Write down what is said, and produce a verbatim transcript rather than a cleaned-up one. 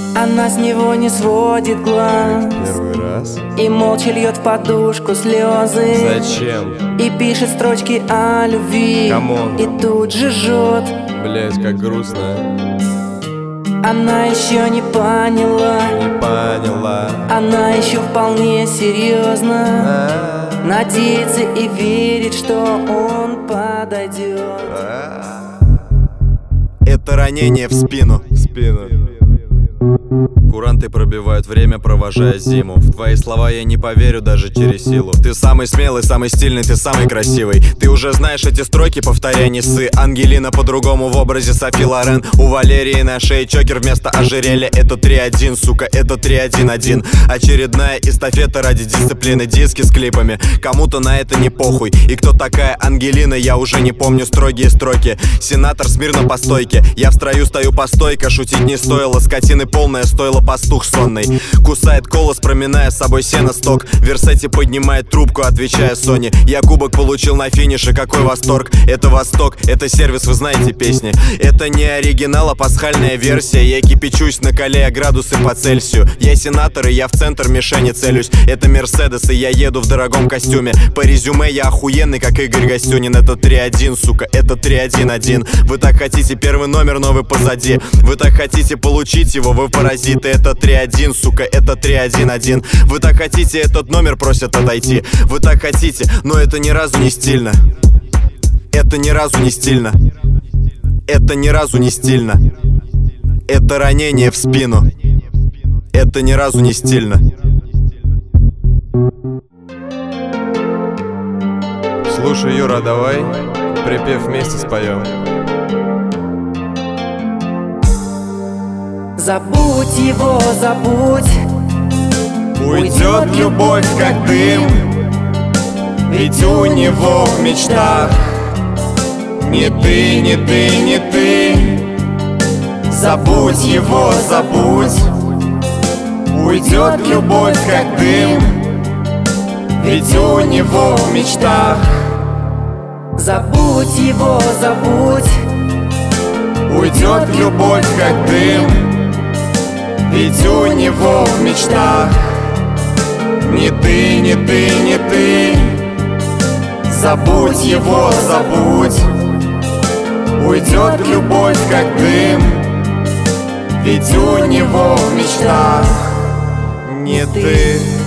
Она с него не сводит глаз Первый раз. и молча льет в подушку слезы. Зачем? И пишет строчки о любви. Кому? И тут же жжет. Блять, как грустно. Она еще не поняла. Не поняла. Она еще вполне серьезно А, надеется и верит, что он подойдет. а. Это ранение в спину. В спину. Куранты пробивают время, провожая зиму. В твои слова я не поверю даже через силу. Ты самый смелый, самый стильный, ты самый красивый. Ты уже знаешь эти строки, повторяй, не ссы. Ангелина по-другому в образе Софи Лорен. У Валерии на шее чокер вместо ожерелья. Это три один, сука, это три один один. Очередная эстафета ради дисциплины. Диски с клипами, кому-то на это не похуй. И кто такая Ангелина, я уже не помню. Строгие строки, сенатор смирно по стойке. Я в строю стою по стойке, шутить не стоило. Скотины полное стоило, пастух сонный. Кусает колос, проминая с собой сено-сток. Версети поднимает трубку, отвечая Соне. Я кубок получил на финише, какой восторг. Это Восток, это сервис, вы знаете песни. Это не оригинал, а пасхальная версия. Я кипячусь, накаляя градусы по Цельсию. Я сенатор, и я в центр мишени целюсь. Это Мерседес, и я еду в дорогом костюме. По резюме я охуенный, как Игорь Гостюнин. Это три один, сука, это три один один. Вы так хотите первый номер, но вы позади. Вы так хотите получить его, вы паразиты. Это три один, сука, это три один один. Вы так хотите, этот номер просят отойти. Вы так хотите, но это ни разу не стильно. Это ни разу не стильно. Это ни разу не стильно. Это ранение в спину. Это ни разу не стильно. Слушай, Юра, давай припев вместе споем. Забудь его, забудь. Уйдет любовь, как дым. Ведь у него в мечтах ни ты, ни ты, ни ты. Забудь его, забудь. Уйдет любовь, как дым. Ведь у него в мечтах. Забудь его, забудь. Уйдет любовь, как дым. Ведь у него в мечтах ни ты, ни ты, ни ты. Забудь его, забудь. Уйдет любовь, как дым. Ведь у него в мечтах Не ты.